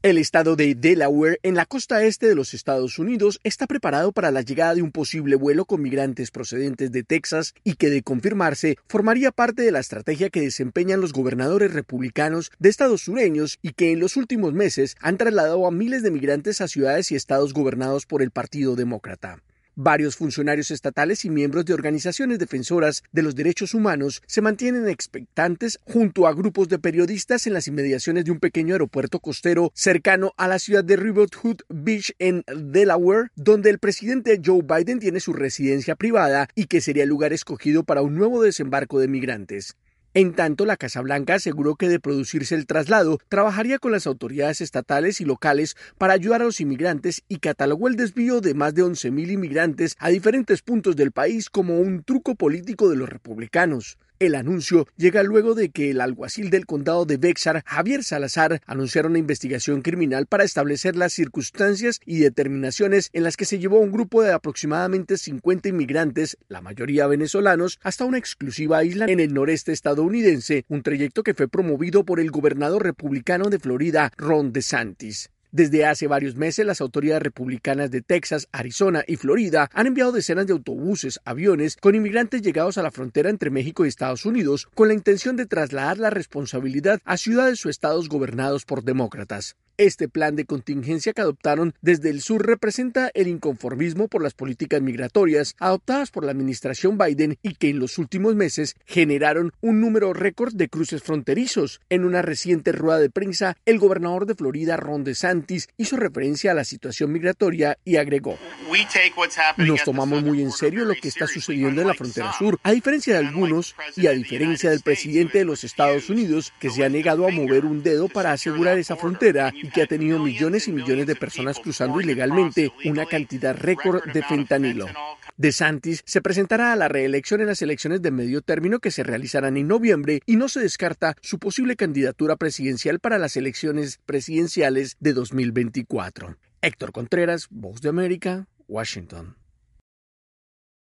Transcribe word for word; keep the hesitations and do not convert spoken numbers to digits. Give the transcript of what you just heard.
El estado de Delaware, en la costa este de los Estados Unidos, está preparado para la llegada de un posible vuelo con migrantes procedentes de Texas y que, de confirmarse, formaría parte de la estrategia que desempeñan los gobernadores republicanos de estados sureños y que en los últimos meses han trasladado a miles de migrantes a ciudades y estados gobernados por el Partido Demócrata. Varios funcionarios estatales y miembros de organizaciones defensoras de los derechos humanos se mantienen expectantes junto a grupos de periodistas en las inmediaciones de un pequeño aeropuerto costero cercano a la ciudad de River Hood Beach en Delaware, donde el presidente Joe Biden tiene su residencia privada y que sería el lugar escogido para un nuevo desembarco de migrantes. En tanto, la Casa Blanca aseguró que, de producirse el traslado, trabajaría con las autoridades estatales y locales para ayudar a los inmigrantes y catalogó el desvío de más de once mil inmigrantes a diferentes puntos del país como un truco político de los republicanos. El anuncio llega luego de que el alguacil del condado de Bexar, Javier Salazar, anunciara una investigación criminal para establecer las circunstancias y determinaciones en las que se llevó a un grupo de aproximadamente cincuenta inmigrantes, la mayoría venezolanos, hasta una exclusiva isla en el noreste estadounidense, un trayecto que fue promovido por el gobernador republicano de Florida, Ron DeSantis. Desde hace varios meses, las autoridades republicanas de Texas, Arizona y Florida han enviado decenas de autobuses, aviones, con inmigrantes llegados a la frontera entre México y Estados Unidos, con la intención de trasladar la responsabilidad a ciudades o estados gobernados por demócratas. Este plan de contingencia que adoptaron desde el sur representa el inconformismo por las políticas migratorias adoptadas por la administración Biden y que en los últimos meses generaron un número récord de cruces fronterizos. En una reciente rueda de prensa, el gobernador de Florida, Ron DeSantis, hizo referencia a la situación migratoria y agregó: "Nos tomamos muy en serio lo que está sucediendo en la frontera sur, a diferencia de algunos y a diferencia del presidente de los Estados Unidos, que se ha negado a mover un dedo para asegurar esa frontera y que ha tenido millones y millones de personas cruzando ilegalmente una cantidad récord de fentanilo". DeSantis se presentará a la reelección en las elecciones de medio término que se realizarán en noviembre y no se descarta su posible candidatura presidencial para las elecciones presidenciales de dos mil veinticuatro. Héctor Contreras, Voz de América, Washington.